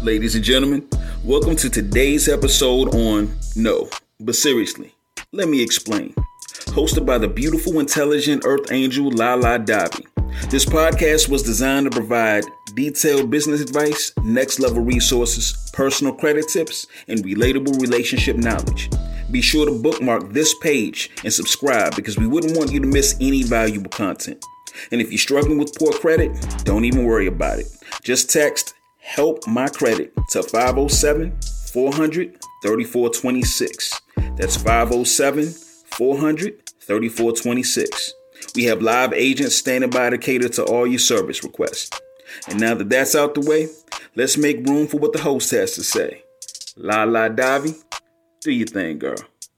Ladies and gentlemen, welcome to today's episode on No, but seriously, let me explain. Hosted by the beautiful, intelligent Earth Angel Lala Davi. This podcast was designed to provide detailed business advice, next level resources, personal credit tips, and relatable relationship knowledge. Be sure to bookmark this page and subscribe because we wouldn't want you to miss any valuable content. And if you're struggling with poor credit, don't even worry about it. Just text Help My Credit to 507-400-3426. That's 507-400-3426. We have live agents standing by to cater to all your service requests. And now that that's out the way, let's make room for what the host has to say. Lala Davi, do your thing, girl.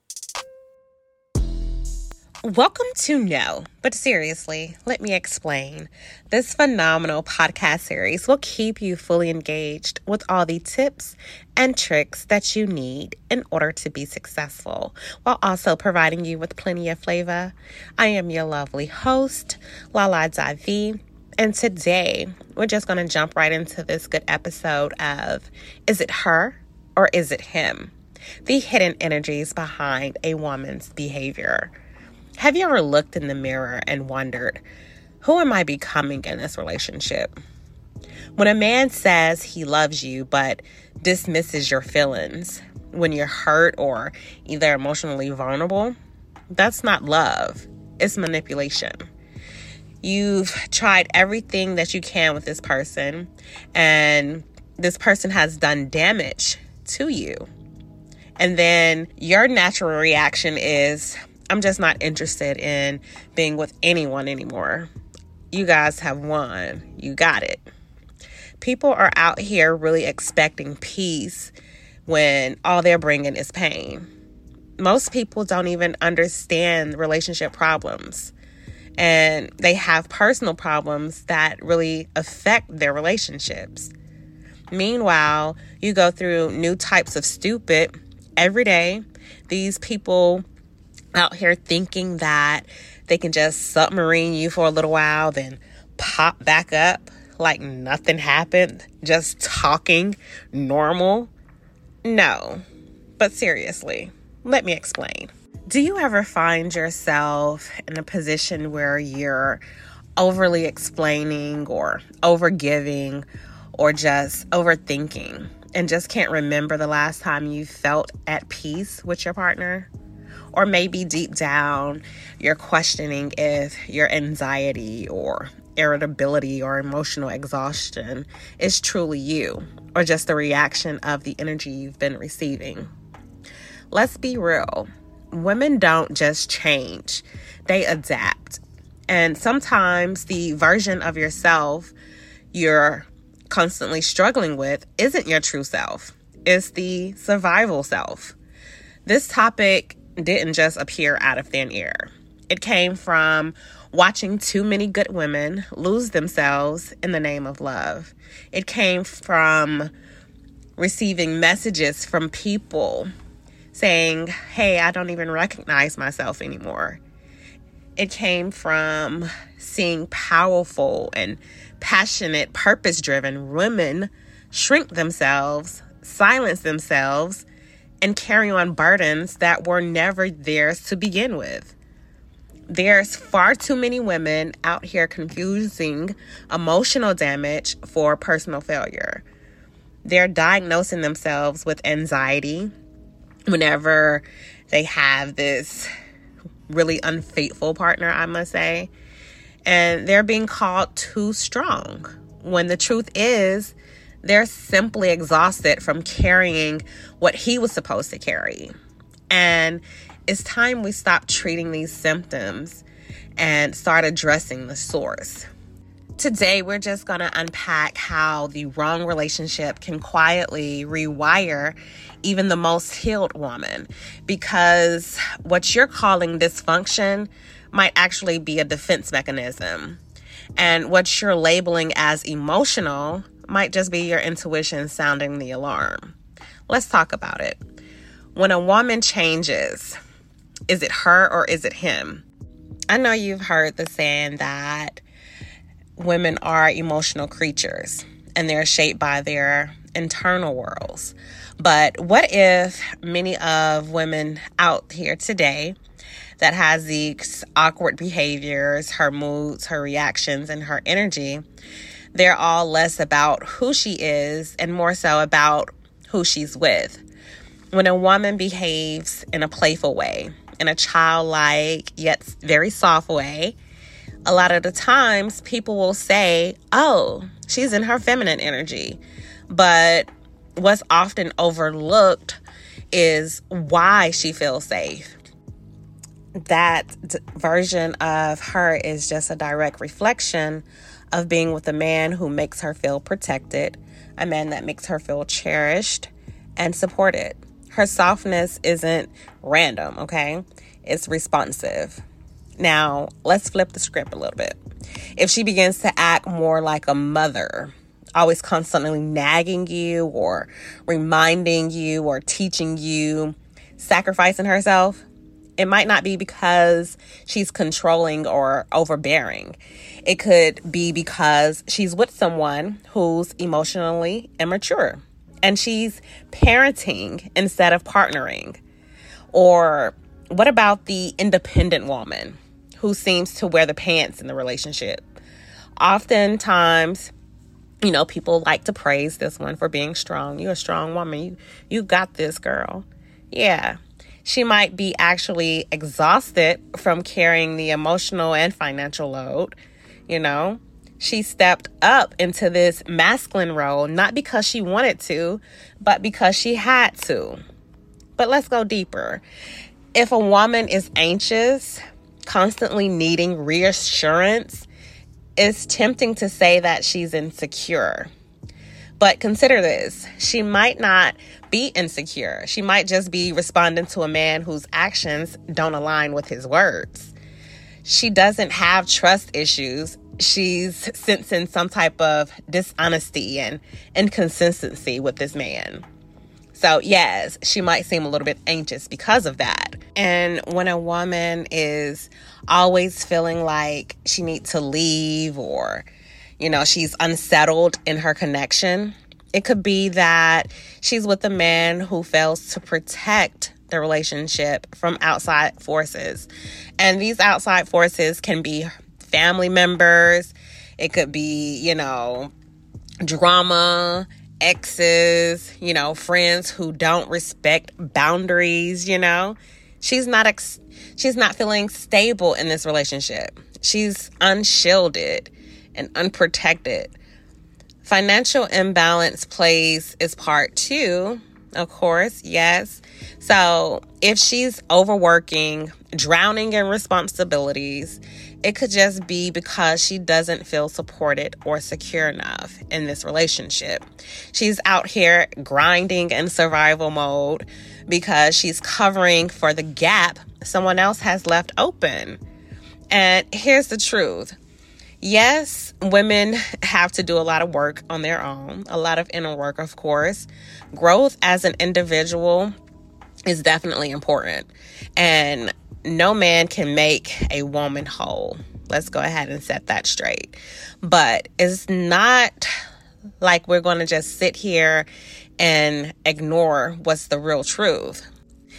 Welcome to No, but seriously, let me explain. This phenomenal podcast series will keep you fully engaged with all the tips and tricks that you need in order to be successful, while also providing you with plenty of flavor. I am your lovely host, Lala Davi, and today we're just going to jump right into this good episode of Is It Her or Is It Him? The hidden energies behind a woman's behavior. Have you ever looked in the mirror and wondered, who am I becoming in this relationship? When a man says he loves you but dismisses your feelings when you're hurt or either emotionally vulnerable, that's not love. It's manipulation. You've tried everything that you can with this person, and this person has done damage to you. And then your natural reaction is, I'm just not interested in being with anyone anymore. You guys have won. You got it. People are out here really expecting peace when all they're bringing is pain. Most people don't even understand relationship problems, and they have personal problems that really affect their relationships. Meanwhile, you go through new types of stupid every day. These people out here thinking that they can just submarine you for a little while, then pop back up like nothing happened, just talking normal. No, but seriously, let me explain. Do you ever find yourself in a position where you're overly explaining or overgiving or just overthinking and just can't remember the last time you felt at peace with your partner? Or maybe deep down, you're questioning if your anxiety or irritability or emotional exhaustion is truly you, or just the reaction of the energy you've been receiving. Let's be real. Women don't just change. They adapt. And sometimes the version of yourself you're constantly struggling with isn't your true self. It's the survival self. This topic didn't just appear out of thin air. It came from watching too many good women lose themselves in the name of love. It came from receiving messages from people saying, hey, I don't even recognize myself anymore. It came from seeing powerful and passionate, purpose-driven women shrink themselves, silence themselves, and carry on burdens that were never theirs to begin with. There's far too many women out here confusing emotional damage for personal failure. They're diagnosing themselves with anxiety whenever they have this really unfaithful partner, I must say. And they're being called too strong, when the truth is, they're simply exhausted from carrying what he was supposed to carry. And it's time we stop treating these symptoms and start addressing the source. Today, we're just going to unpack how the wrong relationship can quietly rewire even the most healed woman, because what you're calling dysfunction might actually be a defense mechanism. And what you're labeling as emotional might just be your intuition sounding the alarm. Let's talk about it. When a woman changes, is it her or is it him? I know you've heard the saying that women are emotional creatures and they're shaped by their internal worlds. But what if many of women out here today that has these awkward behaviors, her moods, her reactions, and her energy, they're all less about who she is and more so about who she's with. When a woman behaves in a playful way, in a childlike yet very soft way, a lot of the times people will say, oh, she's in her feminine energy. But what's often overlooked is why she feels safe. That version of her is just a direct reflection of being with a man who makes her feel protected, a man that makes her feel cherished and supported. Her softness isn't random, okay? It's responsive. Now, let's flip the script a little bit. If she begins to act more like a mother, always constantly nagging you or reminding you or teaching you, sacrificing herself, it might not be because she's controlling or overbearing. It could be because she's with someone who's emotionally immature and she's parenting instead of partnering. Or what about the independent woman who seems to wear the pants in the relationship? Oftentimes, people like to praise this one for being strong. You're a strong woman. You got this, girl. Yeah. She might be actually exhausted from carrying the emotional and financial load. She stepped up into this masculine role, not because she wanted to, but because she had to. But let's go deeper. If a woman is anxious, constantly needing reassurance, it's tempting to say that she's insecure. But consider this. She might not be insecure. She might just be responding to a man whose actions don't align with his words. She doesn't have trust issues. She's sensing some type of dishonesty and inconsistency with this man. So yes, she might seem a little bit anxious because of that. And when a woman is always feeling like she needs to leave or, she's unsettled in her connection, it could be that she's with a man who fails to protect the relationship from outside forces. And these outside forces can be family members. It could be, drama, exes, friends who don't respect boundaries, She's not feeling stable in this relationship. She's unshielded and unprotected. Financial imbalance plays its part too, of course, yes. So if she's overworking, drowning in responsibilities, it could just be because she doesn't feel supported or secure enough in this relationship. She's out here grinding in survival mode because she's covering for the gap someone else has left open. And here's the truth. Yes, women have to do a lot of work on their own, a lot of inner work, of course. Growth as an individual is definitely important. And no man can make a woman whole. Let's go ahead and set that straight. But it's not like we're going to just sit here and ignore what's the real truth.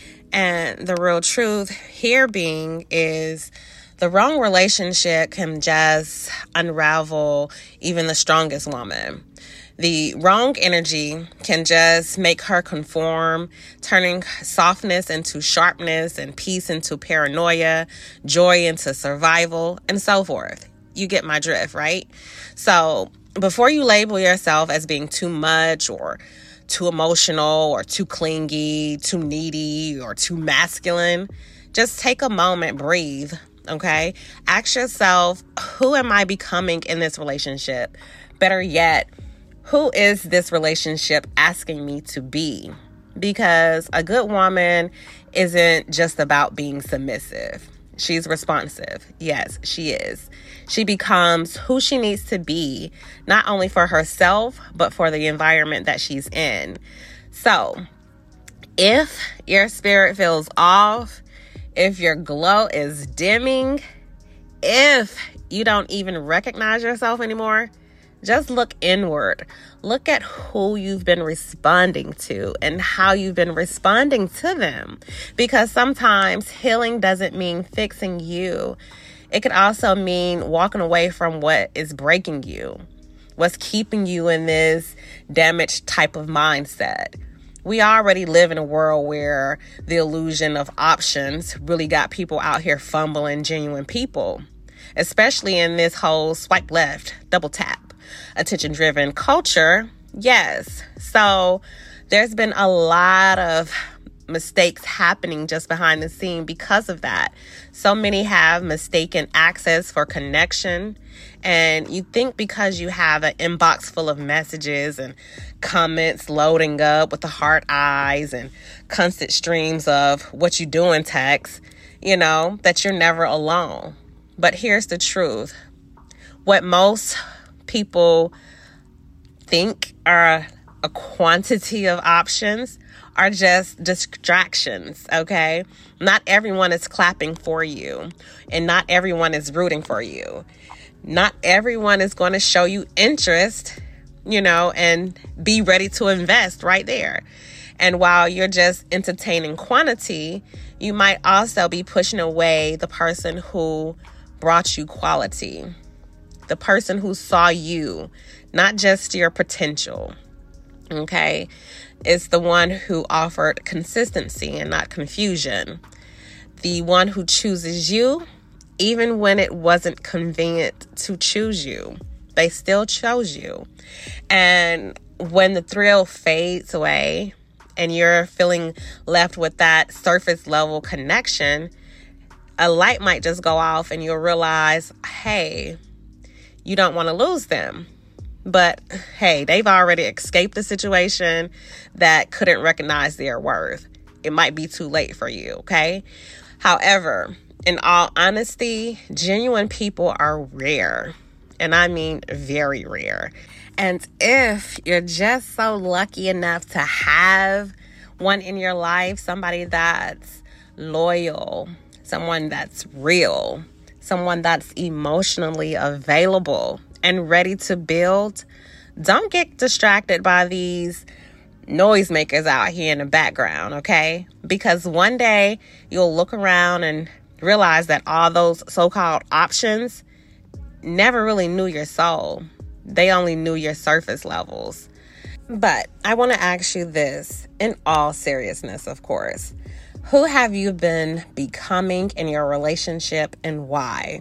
And the real truth here being is the wrong relationship can just unravel even the strongest woman. The wrong energy can just make her conform, turning softness into sharpness and peace into paranoia, joy into survival, and so forth. You get my drift, right? So before you label yourself as being too much or too emotional or too clingy, too needy or too masculine, just take a moment, breathe. Okay? Ask yourself, who am I becoming in this relationship? Better yet, who is this relationship asking me to be? Because a good woman isn't just about being submissive. She's responsive. Yes, she is. She becomes who she needs to be, not only for herself, but for the environment that she's in. So, if your spirit feels off, if your glow is dimming, if you don't even recognize yourself anymore, Just look inward. Look at who you've been responding to and how you've been responding to them. Because sometimes healing doesn't mean fixing you. It could also mean walking away from what is breaking you, what's keeping you in this damaged type of mindset. We already live in a world where the illusion of options really got people out here fumbling genuine people, especially in this whole swipe left, double tap, attention-driven culture. Yes. So there's been a lot of mistakes happening just behind the scene because of that. So many have mistaken access for connection. And you think because you have an inbox full of messages and comments loading up with the heart eyes and constant streams of what you doing text, that you're never alone. But here's the truth. What most people think are a quantity of options are just distractions, okay? Not everyone is clapping for you, and not everyone is rooting for you. Not everyone is going to show you interest, and be ready to invest right there. And while you're just entertaining quantity, you might also be pushing away the person who brought you quality, the person who saw you, not just your potential. Okay, it's the one who offered consistency and not confusion. The one who chooses you, even when it wasn't convenient to choose you. They still chose you. And when the thrill fades away and you're feeling left with that surface level connection, a light might just go off and you'll realize, hey, you don't want to lose them. But hey, they've already escaped the situation that couldn't recognize their worth. It might be too late for you, okay? However, in all honesty, genuine people are rare. And I mean very rare. And if you're just so lucky enough to have one in your life, somebody that's loyal, someone that's real, someone that's emotionally available and ready to build, don't get distracted by these noisemakers out here in the background, okay? Because one day you'll look around and realize that all those so-called options never really knew your soul. They only knew your surface levels. But I want to ask you this, in all seriousness, of course. Who have you been becoming in your relationship and why?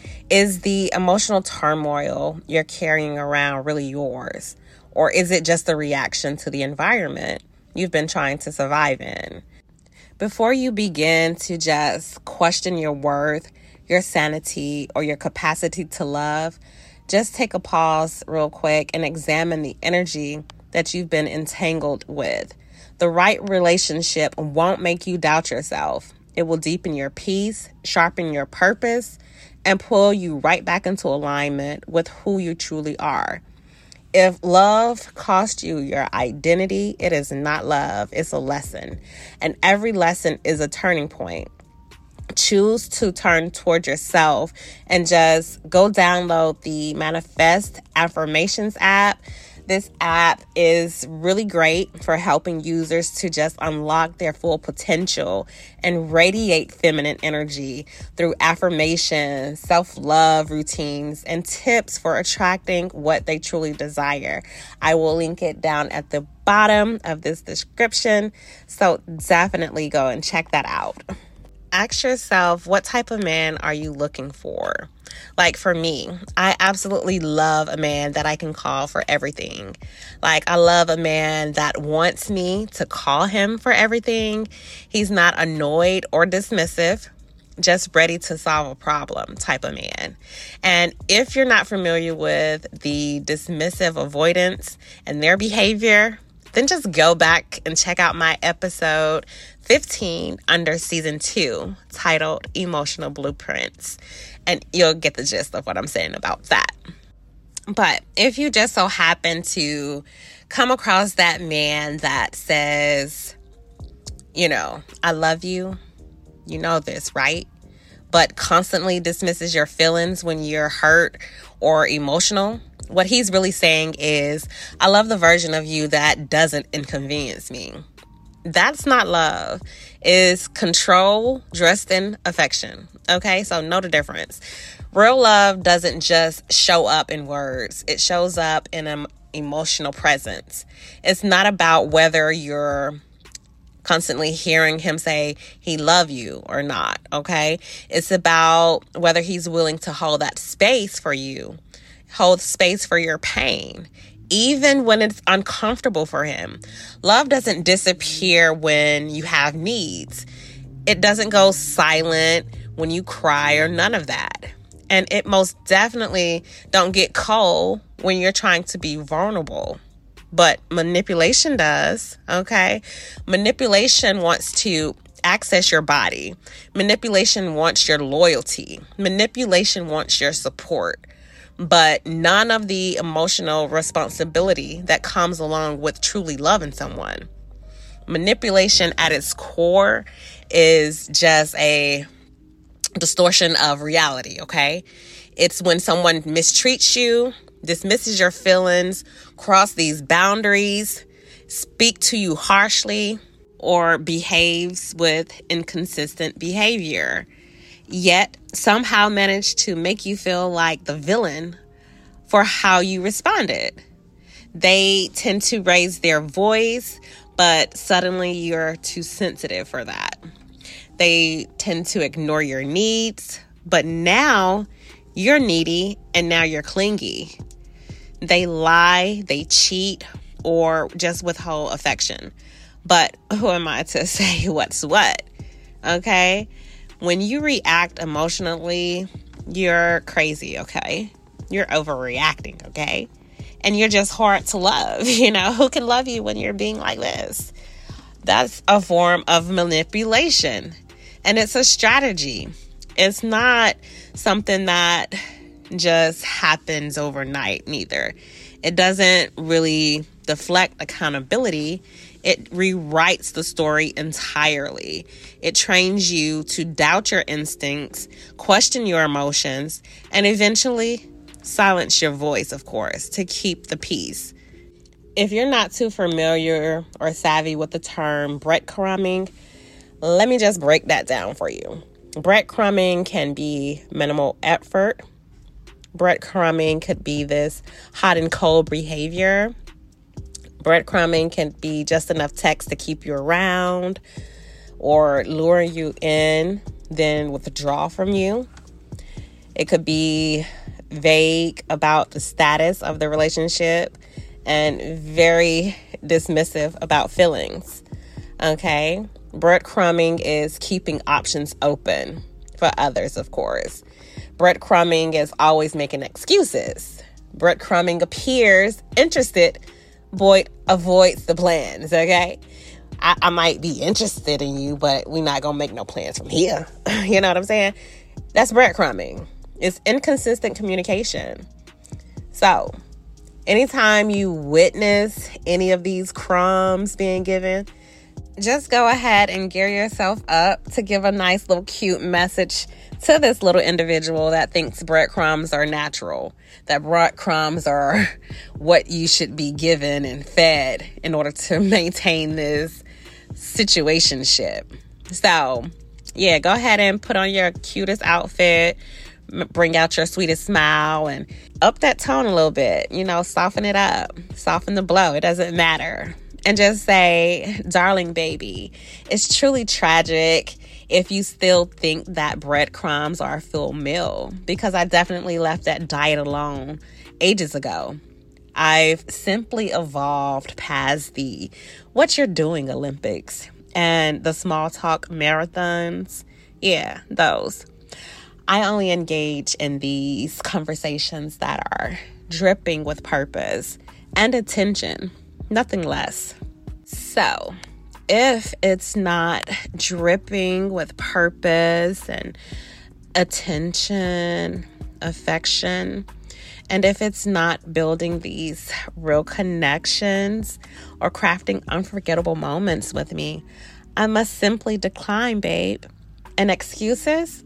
Is the emotional turmoil you're carrying around really yours? Or is it just a reaction to the environment you've been trying to survive in? Before you begin to just question your worth, your sanity, or your capacity to love, just take a pause real quick and examine the energy that you've been entangled with. The right relationship won't make you doubt yourself. It will deepen your peace, sharpen your purpose, and pull you right back into alignment with who you truly are. If love cost you your identity, it is not love, it's a lesson. And every lesson is a turning point. Choose to turn toward yourself and just go download the Manifest Affirmations app. This app is really great for helping users to just unlock their full potential and radiate feminine energy through affirmations, self-love routines, and tips for attracting what they truly desire. I will link it down at the bottom of this description, so definitely go and check that out. Ask yourself, what type of man are you looking for? Like for me, I absolutely love a man that I can call for everything. Like I love a man that wants me to call him for everything. He's not annoyed or dismissive, just ready to solve a problem type of man. And if you're not familiar with the dismissive avoidance and their behavior, then just go back and check out my episode 15 under season 2 titled Emotional Blueprints. And you'll get the gist of what I'm saying about that. But if you just so happen to come across that man that says, I love you, you know this, right? But constantly dismisses your feelings when you're hurt or emotional, what he's really saying is, I love the version of you that doesn't inconvenience me. That's not love. It's control dressed in affection. Okay, so know the difference. Real love doesn't just show up in words. It shows up in an emotional presence. It's not about whether you're constantly hearing him say he love you or not, okay? It's about whether he's willing to hold that space for you, hold space for your pain, even when it's uncomfortable for him. Love doesn't disappear when you have needs. It doesn't go silent when you cry or none of that. And it most definitely don't get cold when you're trying to be vulnerable. But manipulation does, okay? Manipulation wants to access your body. Manipulation wants your loyalty. Manipulation wants your support. But none of the emotional responsibility that comes along with truly loving someone. Manipulation at its core is just a distortion of reality, okay? It's when someone mistreats you, dismisses your feelings, cross these boundaries, speak to you harshly, or behaves with inconsistent behavior, yet somehow manage to make you feel like the villain for how you responded. They tend to raise their voice, but suddenly you're too sensitive for that. They tend to ignore your needs, but now you're needy and now you're clingy. They lie, they cheat, or just withhold affection. But who am I to say what's what? Okay? When you react emotionally, you're crazy, okay? You're overreacting, okay? And you're just hard to love. You know, who can love you when you're being like this? That's a form of manipulation. And it's a strategy. It's not something that just happens overnight, neither. It doesn't really deflect accountability. It rewrites the story entirely. It trains you to doubt your instincts, question your emotions, and eventually silence your voice, of course, to keep the peace. If you're not too familiar or savvy with the term breadcrumbing, let me just break that down for you. Breadcrumbing can be minimal effort. Breadcrumbing could be this hot and cold behavior. Breadcrumbing can be just enough text to keep you around or lure you in, then withdraw from you. It could be vague about the status of the relationship and very dismissive about feelings. Okay? Breadcrumbing is keeping options open for others, of course. Breadcrumbing is always making excuses. Breadcrumbing appears interested, but avoids the plans, okay? I might be interested in you, but we're not going to make no plans from here. You know what I'm saying? That's breadcrumbing. It's inconsistent communication. So, anytime you witness any of these crumbs being given, just go ahead and gear yourself up to give a nice little cute message to this little individual that thinks breadcrumbs are natural, that breadcrumbs are what you should be given and fed in order to maintain this situationship. So, yeah, go ahead and put on your cutest outfit, bring out your sweetest smile, and up that tone a little bit. You know, soften it up, soften the blow. It doesn't matter. And just say, darling baby, it's truly tragic if you still think that breadcrumbs are a full meal, because I definitely left that diet alone ages ago. I've simply evolved past the what you're doing Olympics and the small talk marathons. Yeah, those. I only engage in these conversations that are dripping with purpose and attention. Nothing less. So, if it's not dripping with purpose and attention, affection, and if it's not building these real connections or crafting unforgettable moments with me, I must simply decline, babe. And excuses?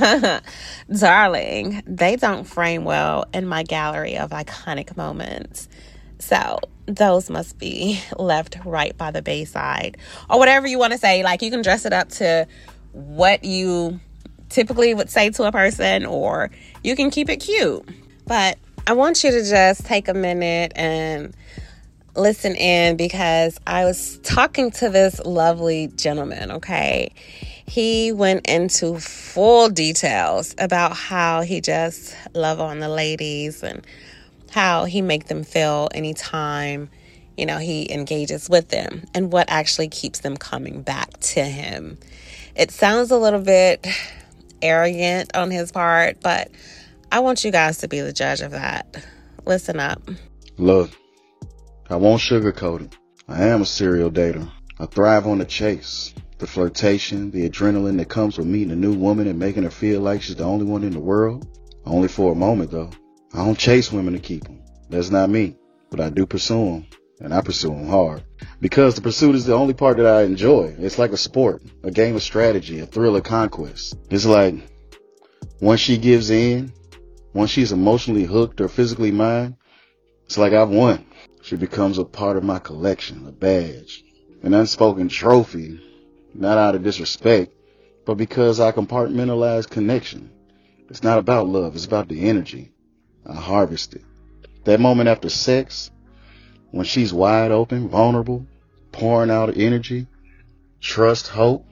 Darling, they don't frame well in my gallery of iconic moments. So those must be left right by the Bayside. Or whatever you want to say. Like, you can dress it up to what you typically would say to a person, or you can keep it cute. But I want you to just take a minute and listen in, because I was talking to this lovely gentleman, okay? He went into full details about how he just love on the ladies and how he make them feel anytime, he engages with them, and what actually keeps them coming back to him. It sounds a little bit arrogant on his part, but I want you guys to be the judge of that. Listen up. Look, I won't sugarcoat it. I am a serial dater. I thrive on the chase, the flirtation, the adrenaline that comes with meeting a new woman and making her feel like she's the only one in the world. Only for a moment, though. I don't chase women to keep them. That's not me. But I do pursue them, and I pursue them hard. Because the pursuit is the only part that I enjoy. It's like a sport, a game of strategy, a thrill of conquest. It's like, once she gives in, once she's emotionally hooked or physically mine, it's like I've won. She becomes a part of my collection, a badge, an unspoken trophy, not out of disrespect, but because I compartmentalize connection. It's not about love, it's about the energy. I harvest it. That moment after sex, when she's wide open, vulnerable, pouring out energy, trust, hope,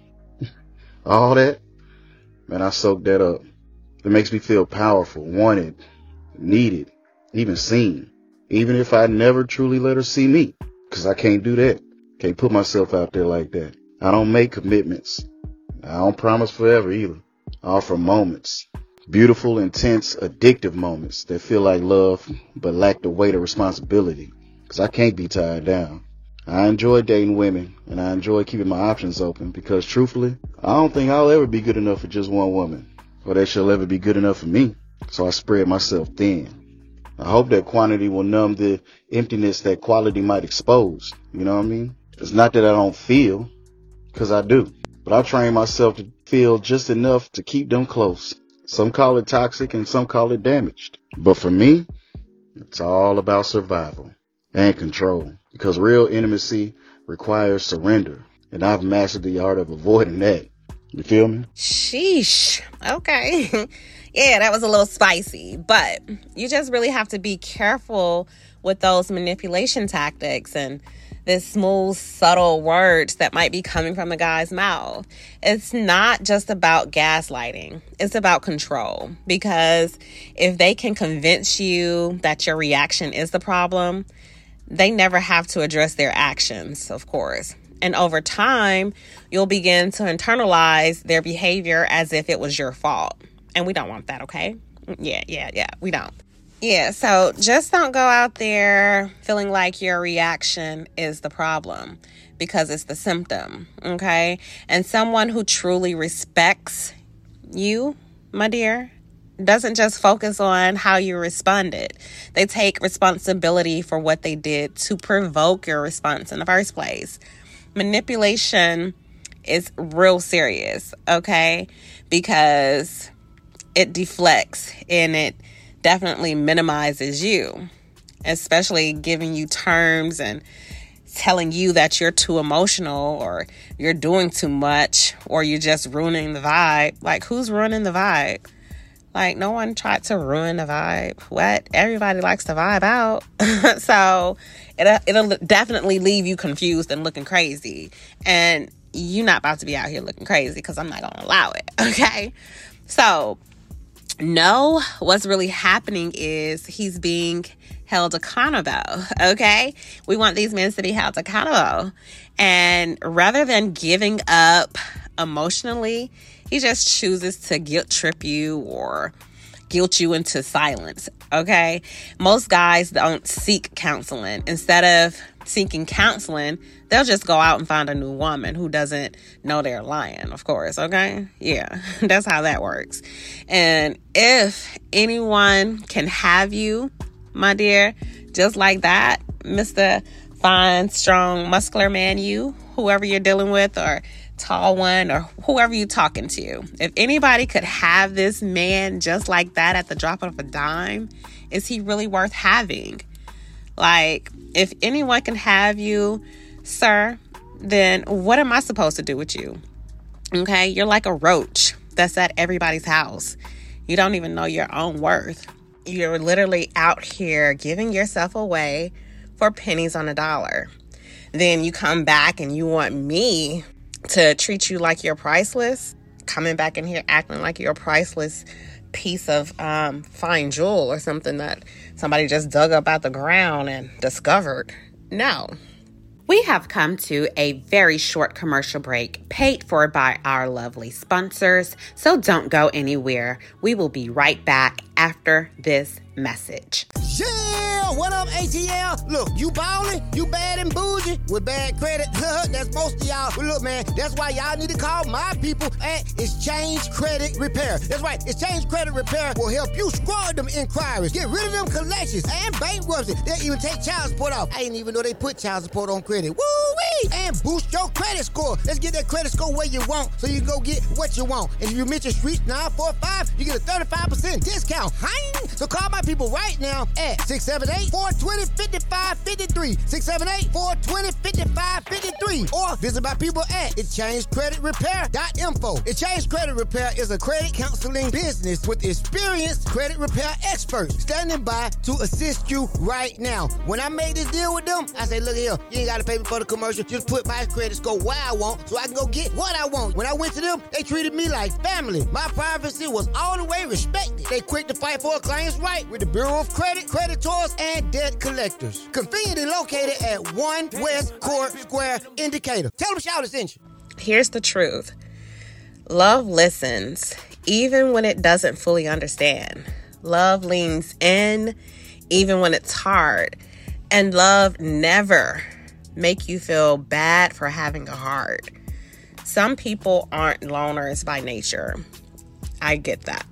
all that, man, I soak that up. It makes me feel powerful, wanted, needed, even seen. Even if I never truly let her see me, because I can't do that. Can't put myself out there like that. I don't make commitments. I don't promise forever either. I offer moments. Beautiful, intense, addictive moments that feel like love, but lack the weight of responsibility. Because I can't be tied down. I enjoy dating women, and I enjoy keeping my options open, because truthfully, I don't think I'll ever be good enough for just one woman, or that she'll ever be good enough for me. So I spread myself thin. I hope that quantity will numb the emptiness that quality might expose. You know what I mean? It's not that I don't feel, because I do. But I train myself to feel just enough to keep them close. Some call it toxic and some call it damaged. But for me, it's all about survival and control. Because real intimacy requires surrender. And I've mastered the art of avoiding that. You feel me? Sheesh. Okay. Yeah, that was a little spicy, but you just really have to be careful with those manipulation tactics and this smooth, subtle words that might be coming from a guy's mouth. It's not just about gaslighting. It's about control, because if they can convince you that your reaction is the problem, they never have to address their actions, of course. And over time, you'll begin to internalize their behavior as if it was your fault. And we don't want that, okay? Yeah, we don't. Yeah, so just don't go out there feeling like your reaction is the problem, because it's the symptom, okay? And someone who truly respects you, my dear, doesn't just focus on how you responded. They take responsibility for what they did to provoke your response in the first place. Manipulation is real serious, okay? Because it deflects and it definitely minimizes you, especially giving you terms and telling you that you're too emotional or you're doing too much or you're just ruining the vibe. Like, who's ruining the vibe? Like, no one tried to ruin the vibe. What? Everybody likes to vibe out. So it'll definitely leave you confused and looking crazy. And you're not about to be out here looking crazy, because I'm not going to allow it. Okay? So, no, what's really happening is he's being held accountable, okay? We want these men to be held accountable. And rather than giving up emotionally, he just chooses to guilt trip you or guilt you into silence, okay? Most guys don't seek counseling. Instead of seeking counseling, they'll just go out and find a new woman who doesn't know they're lying, of course, okay? Yeah, that's how that works. And if anyone can have you, my dear, just like that, Mr. Fine, strong, muscular man, whoever you're dealing with, or tall one, or whoever you're talking to. If anybody could have this man just like that at the drop of a dime, is he really worth having? Like, if anyone can have you, sir, then what am I supposed to do with you? Okay, you're like a roach that's at everybody's house. You don't even know your own worth. You're literally out here giving yourself away for pennies on a dollar. Then you come back and you want me to treat you like you're priceless, coming back in here acting like you're a priceless piece of fine jewel or something that somebody just dug up out the ground and discovered. No. We have come to a very short commercial break paid for by our lovely sponsors, so don't go anywhere. We will be right back after this message. Yeah, what up, ATL? Look, you ballin', you bad and bougie with bad credit. That's most of y'all. But look, man, that's why y'all need to call my people at Exchange Credit Repair. That's right, Exchange Credit Repair will help you squad them inquiries, get rid of them collections and bankruptcy. They'll even take child support off. I didn't even know they put child support on credit. Woo-wee! And boost your credit score. Let's get that credit score where you want so you can go get what you want. And if you mention Streets 945, you get a 35% discount. Hein? So call my people right now at 678-420-5553, 678-420-5553, or visit my people at exchangecreditrepair.info. Exchange Credit Repair is a credit counseling business with experienced credit repair experts standing by to assist you right now. When I made this deal with them, I said, look here, you ain't got to pay me for the commercial. Just put my credit score where I want so I can go get what I want. When I went to them, they treated me like family. My privacy was all the way respected. They quick to fight for a client's right with the Bureau of Credit, creditors, and debt collectors. Conveniently located at 1 West Court Square in Decatur. Tell them Shout sent you. Here's the truth. Love listens, even when it doesn't fully understand. Love leans in, even when it's hard. And love never make you feel bad for having a heart. Some people aren't loners by nature. I get that.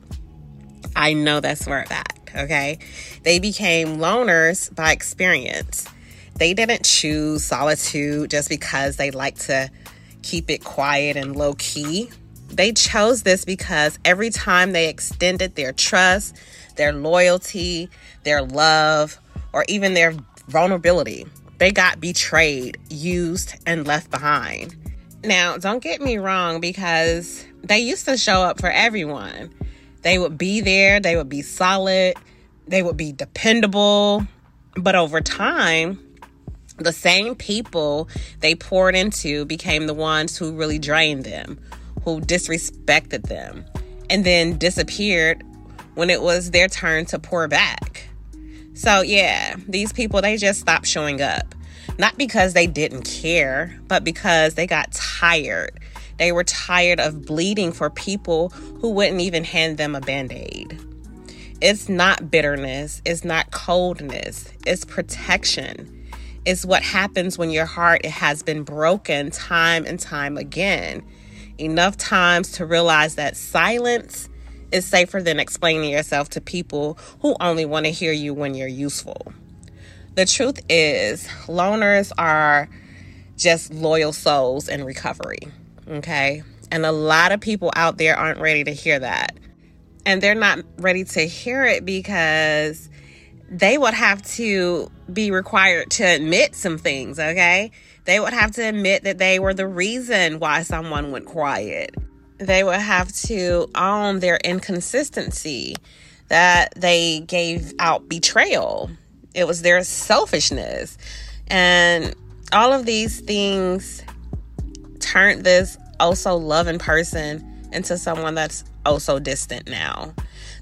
I know that's where it's at, okay? They became loners by experience. They didn't choose solitude just because they like to keep it quiet and low key. They chose this because every time they extended their trust, their loyalty, their love, or even their vulnerability, they got betrayed, used, and left behind. Now, don't get me wrong, because they used to show up for everyone. They would be there, they would be solid, they would be dependable. But over time, the same people they poured into became the ones who really drained them, who disrespected them, and then disappeared when it was their turn to pour back. So yeah, these people, they just stopped showing up. Not because they didn't care, but because they got tired. They were tired of bleeding for people who wouldn't even hand them a Band-Aid. It's not bitterness. It's not coldness. It's protection. It's what happens when your heart has been broken time and time again. Enough times to realize that silence is safer than explaining yourself to people who only want to hear you when you're useful. The truth is, loners are just loyal souls in recovery, okay? And a lot of people out there aren't ready to hear that. And they're not ready to hear it because they would have to be required to admit some things, okay? They would have to admit that they were the reason why someone went quiet. They would have to own their inconsistency, that they gave out betrayal. It was their selfishness. And all of these things turned this oh-so loving person into someone that's oh-so distant now.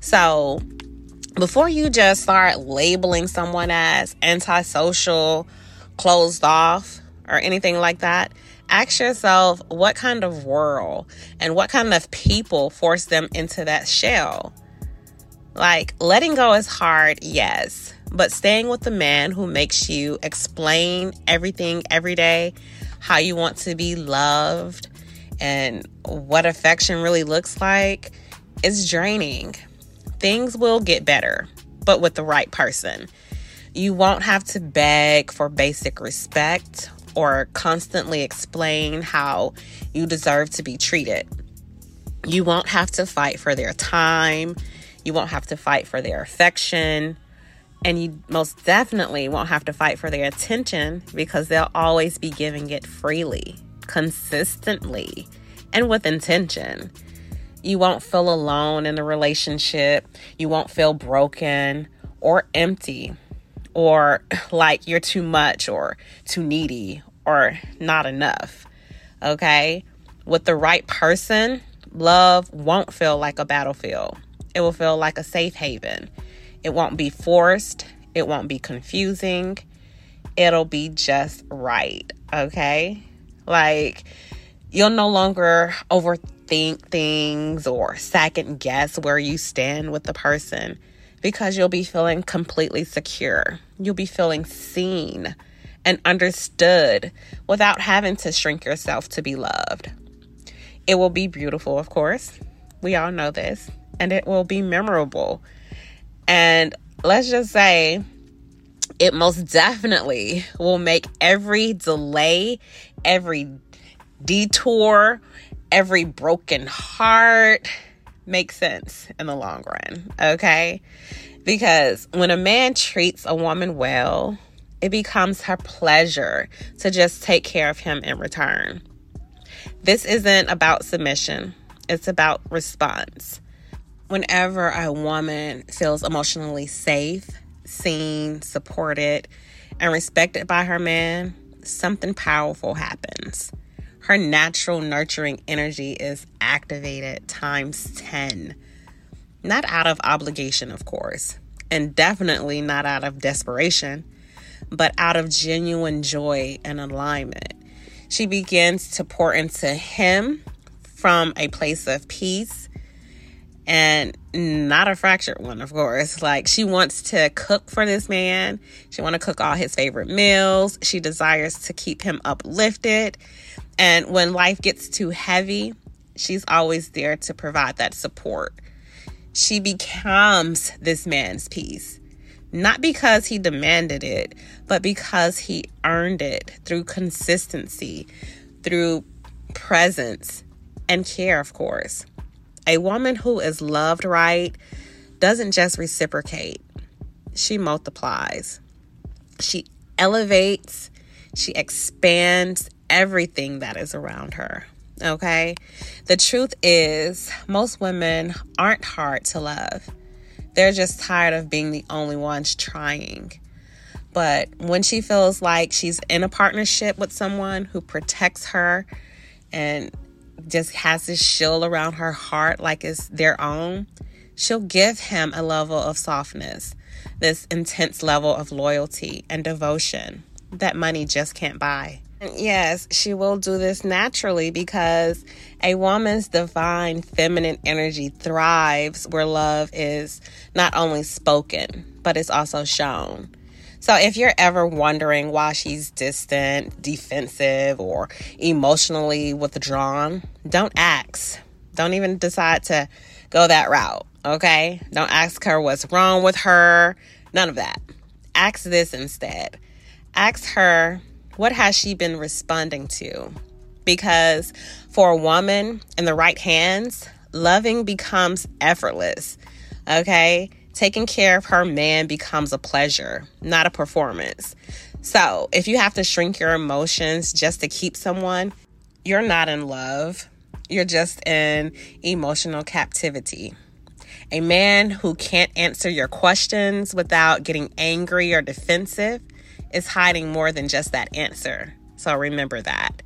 So before you just start labeling someone as antisocial, closed off, or anything like that, ask yourself what kind of world and what kind of people force them into that shell. Like, letting go is hard, yes. But staying with the man who makes you explain everything every day, how you want to be loved, and what affection really looks like, is draining. Things will get better, but with the right person. You won't have to beg for basic respect or constantly explain how you deserve to be treated. You won't have to fight for their time. You won't have to fight for their affection. And you most definitely won't have to fight for their attention, because they'll always be giving it freely, consistently, and with intention. You won't feel alone in a relationship. You won't feel broken or empty, or like you're too much or too needy or not enough. Okay? With the right person, love won't feel like a battlefield. It will feel like a safe haven. It won't be forced. It won't be confusing. It'll be just right. Okay? Like, you'll no longer overthink things or second guess where you stand with the person, because you'll be feeling completely secure. You'll be feeling seen and understood without having to shrink yourself to be loved. It will be beautiful, of course. We all know this. And it will be memorable. And let's just say it most definitely will make every delay, every detour, every broken heart make sense in the long run, okay? Because when a man treats a woman well, it becomes her pleasure to just take care of him in return. This isn't about submission. It's about response. Whenever a woman feels emotionally safe, seen, supported, and respected by her man, something powerful happens. Her natural nurturing energy is activated times 10. Not out of obligation, of course, and definitely not out of desperation, but out of genuine joy and alignment. She begins to pour into him from a place of peace, and not a fractured one, of course. Like, she wants to cook for this man. She wants to cook all his favorite meals. She desires to keep him uplifted. And when life gets too heavy, she's always there to provide that support. She becomes this man's peace, not because he demanded it, but because he earned it through consistency, through presence, and care, of course. A woman who is loved right doesn't just reciprocate. She multiplies. She elevates. She expands everything that is around her. Okay? The truth is, most women aren't hard to love. They're just tired of being the only ones trying. But when she feels like she's in a partnership with someone who protects her and just has this shield around her heart like it's their own, she'll give him a level of softness, this intense level of loyalty and devotion that money just can't buy. And yes, she will do this naturally, because a woman's divine feminine energy thrives where love is not only spoken, but it's also shown. So if you're ever wondering why she's distant, defensive, or emotionally withdrawn, don't ask. Don't even decide to go that route, okay? Don't ask her what's wrong with her. None of that. Ask this instead. Ask her, what has she been responding to? Because for a woman in the right hands, loving becomes effortless, okay? Taking care of her man becomes a pleasure, not a performance. So if you have to shrink your emotions just to keep someone, you're not in love. You're just in emotional captivity. A man who can't answer your questions without getting angry or defensive is hiding more than just that answer. So remember that.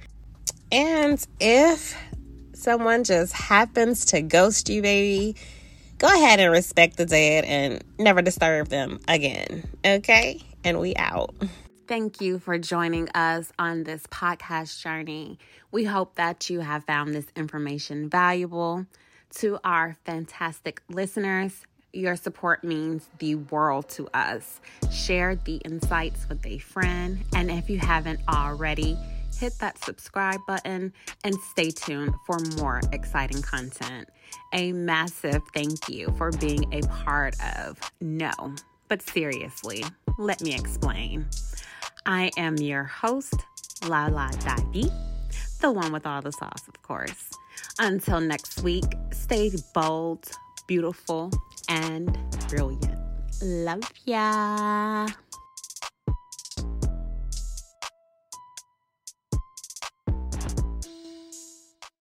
And if someone just happens to ghost you, baby, go ahead and respect the dead and never disturb them again. Okay? And we out. Thank you for joining us on this podcast journey. We hope that you have found this information valuable. To our fantastic listeners, your support means the world to us. Share the insights with a friend. And if you haven't already, hit that subscribe button and stay tuned for more exciting content. A massive thank you for being a part of No, But Seriously, Let Me Explain. I am your host, Lala Dagi, the one with all the sauce, of course. Until next week, stay bold, beautiful, and brilliant. Love ya.